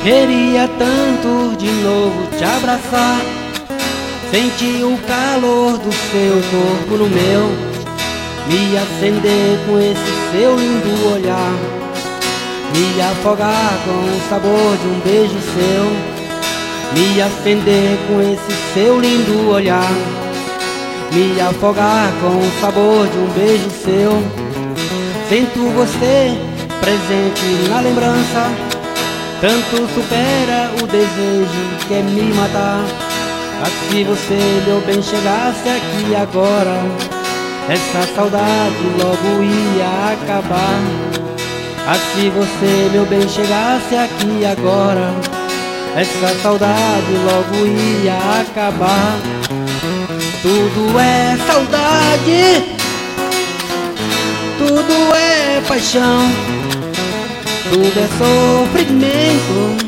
Queria tanto de novo te abraçar, sentir o calor do seu corpo no meu, me acender com esse seu lindo olhar, me afogar com o sabor de um beijo seu, me acender com esse seu lindo olhar, me afogar com o sabor de um beijo seu. Sinto você presente na lembrança, tanto supera o desejo que quer me matar. Mas se você, meu bem, chegasse aqui agora, essa saudade logo ia acabar. Mas se você, meu bem, chegasse aqui agora, essa saudade logo ia acabar. Tudo é saudade, tudo é paixão, tudo é sofrimento,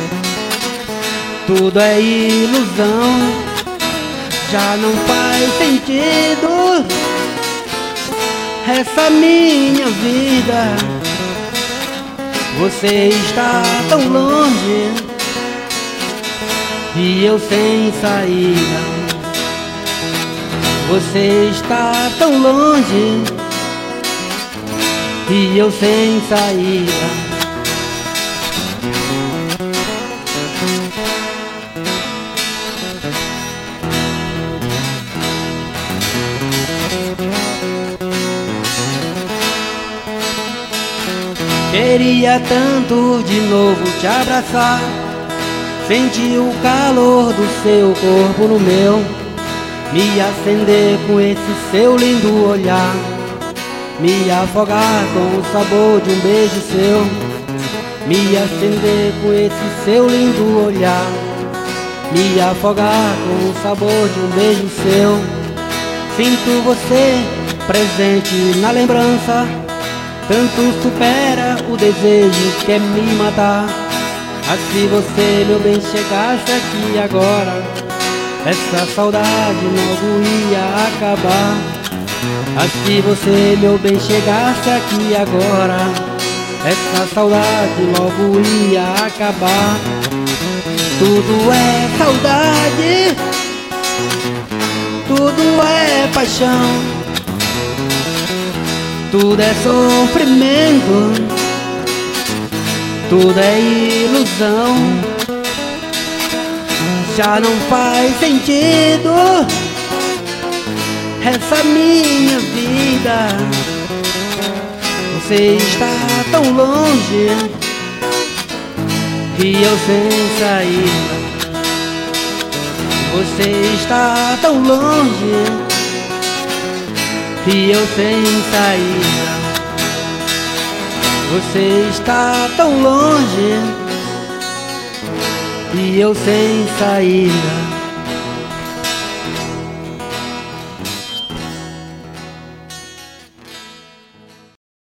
tudo é ilusão. Já não faz sentido essa minha vida. Você está tão longe e eu sem saída. Você está tão longe e eu sem saída. Queria tanto de novo te abraçar, sentir o calor do seu corpo no meu, me acender com esse seu lindo olhar, me afogar com o sabor de um beijo seu, me acender com esse seu lindo olhar, me afogar com o sabor de um beijo seu. Sinto você presente na lembrança, tanto supera o desejo que quer me matar. Mas se você, meu bem, chegasse aqui agora, essa saudade logo ia acabar. Mas se você, meu bem, chegasse aqui agora, essa saudade logo ia acabar. Tudo é saudade, tudo é paixão, tudo é sofrimento, tudo é ilusão. Já não faz sentido essa minha vida. Você está tão longe e eu sem saída. Você está tão longe e eu sem saída. Você está tão longe e eu sem saída.